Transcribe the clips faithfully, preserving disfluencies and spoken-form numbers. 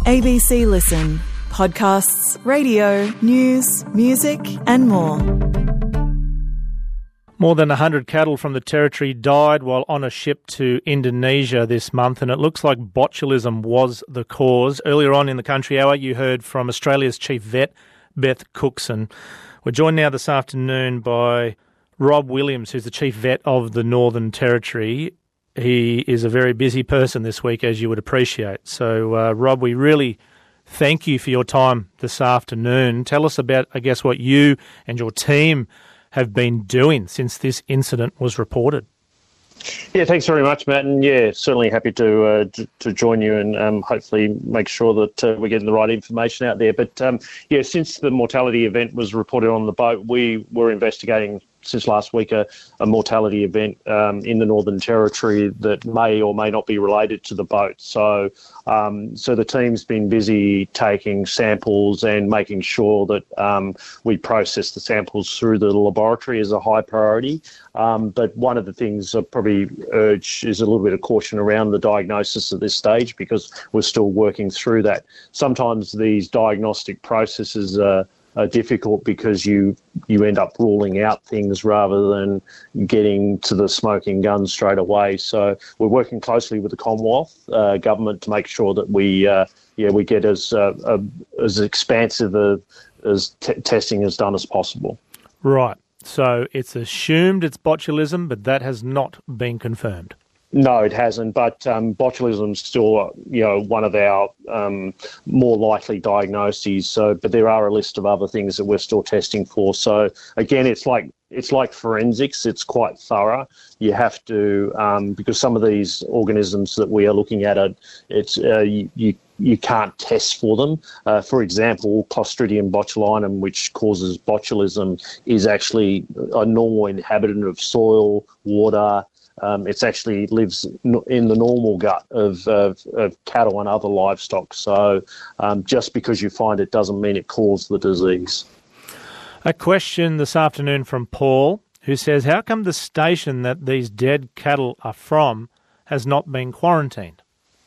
A B C Listen. Podcasts, radio, news, music and more. More than one hundred cattle from the Territory died while on a ship to Indonesia this month, and it looks like botulism was the cause. Earlier on in the Country Hour, you heard from Australia's chief vet, Beth Cookson. We're joined now this afternoon by Rob Williams, who's the chief vet of the Northern Territory. He is a very busy person this week, as you would appreciate. So, uh, Rob, we really thank you for your time this afternoon. Tell us about, I guess, what you and your team have been doing since this incident was reported. Yeah, thanks very much, Matt, and yeah, certainly happy to uh, to, to join you and um, hopefully make sure that uh, we're getting the right information out there. But um, yeah, since the mortality event was reported on the boat, we were investigating since last week a, a mortality event um, in the Northern Territory that may or may not be related to the boat. So um, so the team's been busy taking samples and making sure that um, we process the samples through the laboratory as a high priority. Um, but one of the things I probably urge is a little bit of caution around the diagnosis at this stage, because we're still working through that. Sometimes these diagnostic processes are are difficult because you you end up ruling out things rather than getting to the smoking gun straight away. So we're working closely with the Commonwealth uh, government to make sure that we uh, yeah we get as uh, uh, as expansive a, as t- testing is done as possible. Right. So it's assumed it's botulism, but that has not been confirmed. No, it hasn't, but um, botulism is still, you know, one of our um, more likely diagnoses. So, but there are a list of other things that we're still testing for. So, again, it's like it's like forensics. It's quite thorough. You have to um, because some of these organisms that we are looking at, are, it's uh, you, you you can't test for them. Uh, for example, Clostridium botulinum, which causes botulism, is actually a normal inhabitant of soil, water. Um, it actually lives in the normal gut of, of, of cattle and other livestock. So um, just because you find it doesn't mean it caused the disease. A question this afternoon from Paul, who says, how come the station that these dead cattle are from has not been quarantined?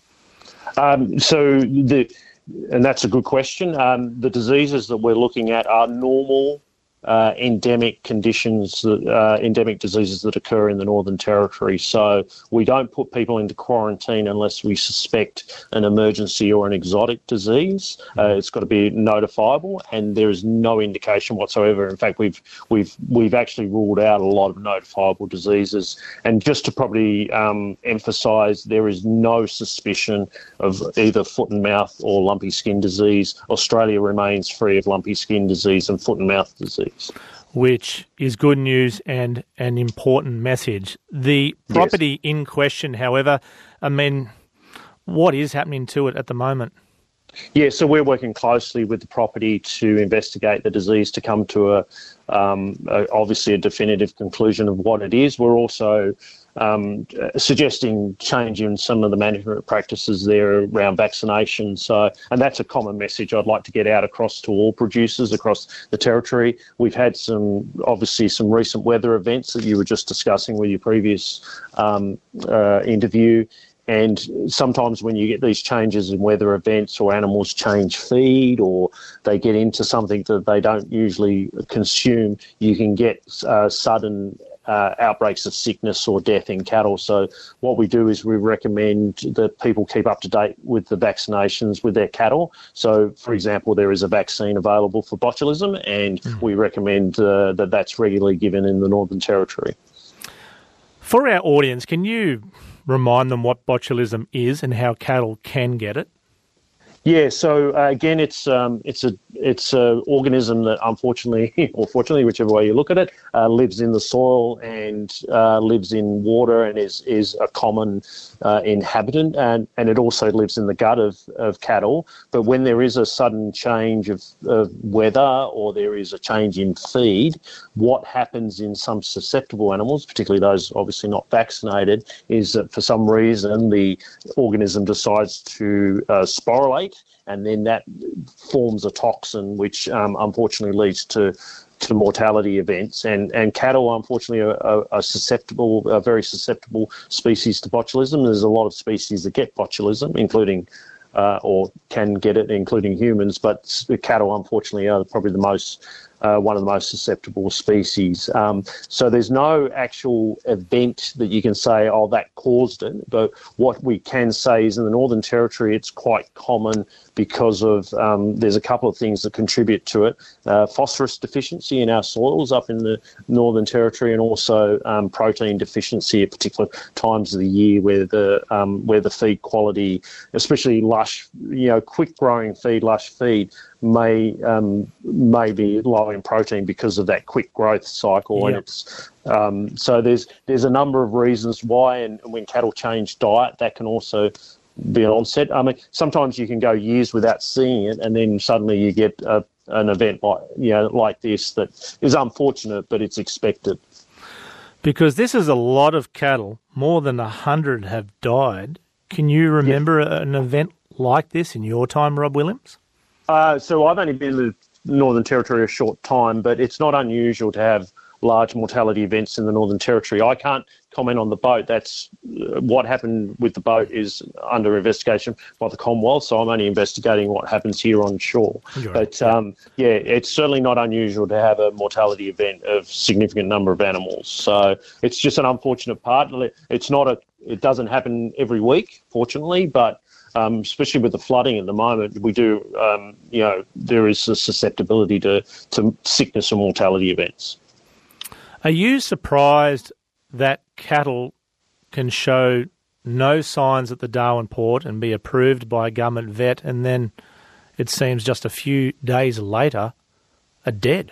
Um, so, the, and that's a good question. Um, the diseases that we're looking at are normal Uh, endemic conditions, uh, endemic diseases that occur in the Northern Territory. So we don't put people into quarantine unless we suspect an emergency or an exotic disease. Uh, it's got to be notifiable, and there is no indication whatsoever. In fact, we've we've we've actually ruled out a lot of notifiable diseases. And just to probably um, emphasise, there is no suspicion of either foot and mouth or lumpy skin disease. Australia remains free of lumpy skin disease and foot and mouth disease. Which is good news and an important message. The property yes. in question, however, I mean, what is happening to it at the moment? Yeah, so we're working closely with the property to investigate the disease to come to a, um, a obviously a definitive conclusion of what it is. We're also um, suggesting change in some of the management practices there around vaccination. So, and that's a common message I'd like to get out across to all producers across the Territory. We've had some, obviously, some recent weather events that you were just discussing with your previous um, uh, interview. And sometimes when you get these changes in weather events, or animals change feed, or they get into something that they don't usually consume, you can get uh, sudden uh, outbreaks of sickness or death in cattle. So what we do is we recommend that people keep up to date with the vaccinations with their cattle. So, for example, there is a vaccine available for botulism, and mm. we recommend uh, that that's regularly given in the Northern Territory. For our audience, can you remind them what botulism is and how cattle can get it? Yeah, so uh, again, it's um, it's a it's a organism that unfortunately, or fortunately, whichever way you look at it, uh, lives in the soil and uh, lives in water, and is is a common uh, inhabitant, and, and it also lives in the gut of, of cattle. But when there is a sudden change of, of weather, or there is a change in feed, what happens in some susceptible animals, particularly those obviously not vaccinated, is that for some reason the organism decides to uh, sporulate, and then that forms a toxin which um, unfortunately leads to to mortality events. And, and cattle, unfortunately, are, are, are susceptible, are very susceptible species to botulism. There's a lot of species that get botulism, including uh, or can get it, including humans. But the cattle, unfortunately, are probably the most Uh, one of the most susceptible species. Um, so there's no actual event that you can say, oh, that caused it. But what we can say is in the Northern Territory, it's quite common because of, um, there's a couple of things that contribute to it. Uh, phosphorus deficiency in our soils up in the Northern Territory, and also um, protein deficiency at particular times of the year where the um, where the feed quality, especially lush, you know, quick growing feed, lush feed, may um, may be low in protein because of that quick growth cycle. Yep. And it's um, so there's there's a number of reasons why, and when cattle change diet, that can also be an onset. I mean, sometimes you can go years without seeing it, and then suddenly you get a, an event like you know like this that is unfortunate, but it's expected. Because this is a lot of cattle, more than a hundred have died. Can you remember yeah. an event like this in your time, Rob Williams? Uh, so I've only been in the Northern Territory a short time, but it's not unusual to have large mortality events in the Northern Territory. I can't comment on the boat. That's uh, what happened with the boat is under investigation by the Commonwealth, so I'm only investigating what happens here on shore. Right. But um, yeah, it's certainly not unusual to have a mortality event of significant number of animals. So it's just an unfortunate part. It's not a. It doesn't happen every week, fortunately, but Um, especially with the flooding at the moment, we do, um, you know, there is a susceptibility to, to sickness and mortality events. Are you surprised that cattle can show no signs at the Darwin port and be approved by a government vet, and then it seems just a few days later are dead?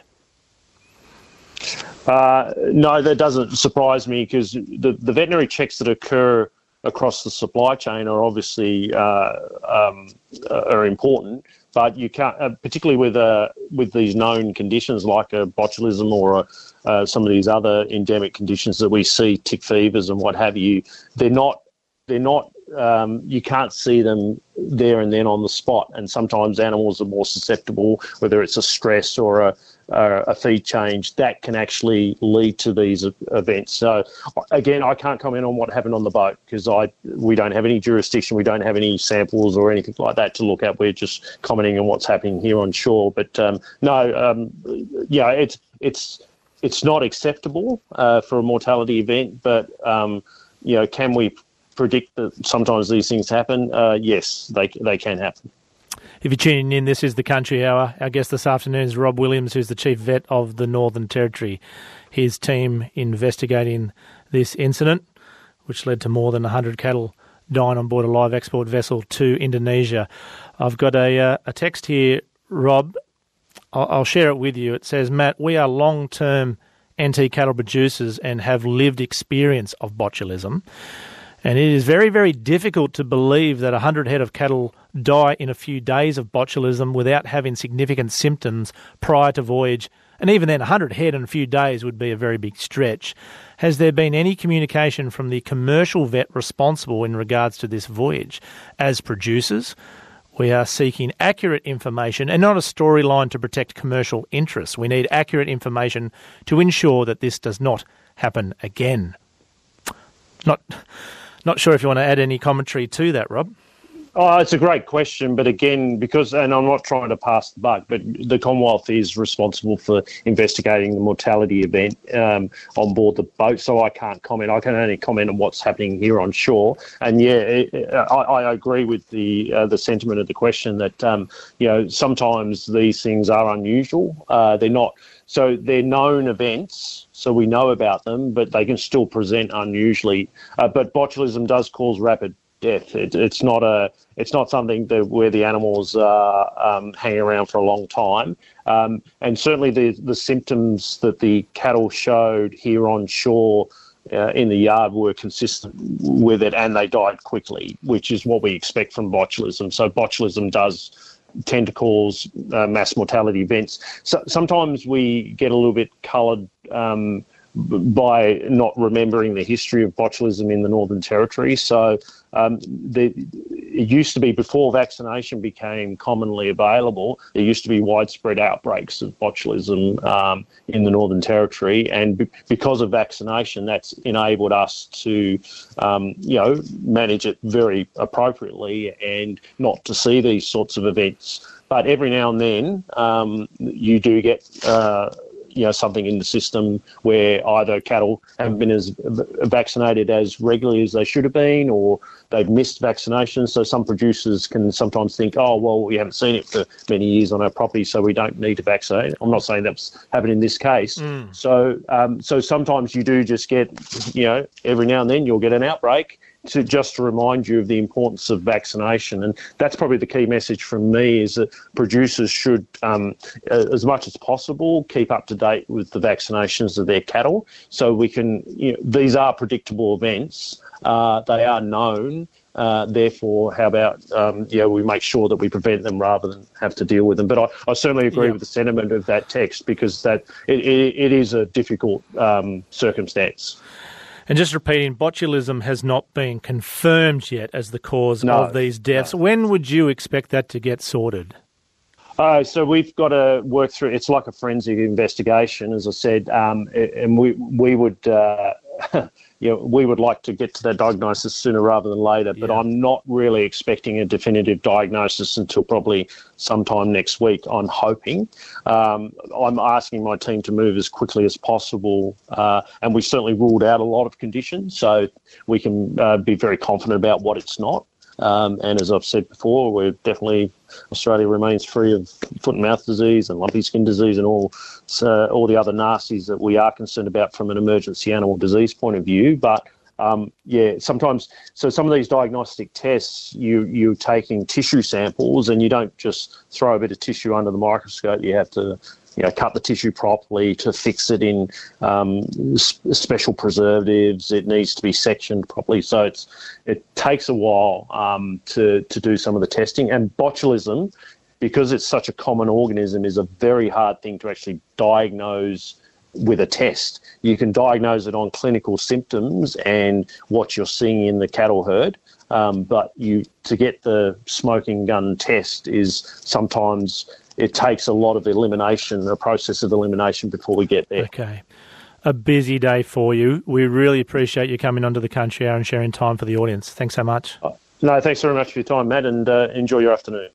Uh, no, that doesn't surprise me, because the, the veterinary checks that occur across the supply chain are obviously uh, um, are important, but you can't, uh, particularly with uh, with these known conditions like a botulism or a, uh, some of these other endemic conditions that we see, tick fevers and what have you. They're not they're not um, you can't see them there and then on the spot, and sometimes animals are more susceptible, whether it's a stress or a Uh, a feed change that can actually lead to these events. So again, I can't comment on what happened on the boat because I we don't have any jurisdiction, we don't have any samples or anything like that to look at. We're just commenting on what's happening here on shore. But um, no, um, yeah, it's it's it's not acceptable uh, for a mortality event. But um, you know, can we predict that sometimes these things happen? Uh, yes, they they can happen. If you're tuning in, this is The Country Hour. Our guest this afternoon is Rob Williams, who's the Chief Vet of the Northern Territory. His team investigating this incident, which led to more than one hundred cattle dying on board a live export vessel to Indonesia. I've got a, uh, a text here, Rob. I'll, I'll share it with you. It says, Matt, we are long-term N T cattle producers and have lived experience of botulism. And it is very, very difficult to believe that one hundred head of cattle die in a few days of botulism without having significant symptoms prior to voyage. And even then, one hundred head in a few days would be a very big stretch. Has there been any communication from the commercial vet responsible in regards to this voyage? As producers, we are seeking accurate information and not a storyline to protect commercial interests. We need accurate information to ensure that this does not happen again. Not... Not sure if you want to add any commentary to that, Rob. Oh, it's a great question, but again, because, and I'm not trying to pass the buck, but the Commonwealth is responsible for investigating the mortality event um, on board the boat, so I can't comment. I can only comment on what's happening here on shore. And yeah, it, I, I agree with the uh, the sentiment of the question that um, you know sometimes these things are unusual. Uh, they're not. So they're known events, so we know about them, but they can still present unusually. Uh, but botulism does cause rapid death. It, it's not a, it's not something that where the animals uh, um, hang around for a long time. Um, and certainly the the symptoms that the cattle showed here on shore uh, in the yard were consistent with it, and they died quickly, which is what we expect from botulism. So botulism does tend to cause uh, mass mortality events. So sometimes we get a little bit coloured um, by not remembering the history of botulism in the Northern Territory. So um, the, it used to be, before vaccination became commonly available, there used to be widespread outbreaks of botulism um, in the Northern Territory, and b- because of vaccination, that's enabled us to, um, you know, manage it very appropriately and not to see these sorts of events. But every now and then, um, you do get uh, you know, something in the system where either cattle haven't been as vaccinated as regularly as they should have been, or they've missed vaccinations. So some producers can sometimes think, oh, well, we haven't seen it for many years on our property, so we don't need to vaccinate. I'm not saying that's happened in this case. Mm. So, um, so sometimes you do just get, you know, every now and then you'll get an outbreak, to just to remind you of the importance of vaccination. And that's probably the key message from me, is that producers should, um, as much as possible, keep up to date with the vaccinations of their cattle, so we can, you know, these are predictable events, uh, they are known, uh, therefore how about, um, you know, we make sure that we prevent them rather than have to deal with them. But I, I certainly agree yeah. with the sentiment of that text, because that it, it, it is a difficult um, circumstance. And just repeating, botulism has not been confirmed yet as the cause no, of these deaths. No. When would you expect that to get sorted? Uh, so we've got to work through, it's like a forensic investigation, as I said, um, and we we would, uh, you know, we would like to get to that diagnosis sooner rather than later, but yeah. I'm not really expecting a definitive diagnosis until probably sometime next week, I'm hoping. Um, I'm asking my team to move as quickly as possible, uh, and we've certainly ruled out a lot of conditions, so we can uh, be very confident about what it's not. Um, and as I've said before, we're definitely, Australia remains free of foot and mouth disease and lumpy skin disease and all uh, all the other nasties that we are concerned about from an emergency animal disease point of view. But um, yeah, sometimes, so some of these diagnostic tests, you, you're taking tissue samples, and you don't just throw a bit of tissue under the microscope. You have to, you know, cut the tissue properly to fix it in um, sp- special preservatives. It needs to be sectioned properly. So it's it takes a while um, to, to do some of the testing. And botulism, because it's such a common organism, is a very hard thing to actually diagnose with a test. You can diagnose it on clinical symptoms and what you're seeing in the cattle herd. Um, but you to get the smoking gun test is sometimes... it takes a lot of elimination, a process of elimination before we get there. Okay. A busy day for you. We really appreciate you coming onto the Country Hour and sharing time for the audience. Thanks so much. Uh, no, thanks very much for your time, Matt, and uh, enjoy your afternoon.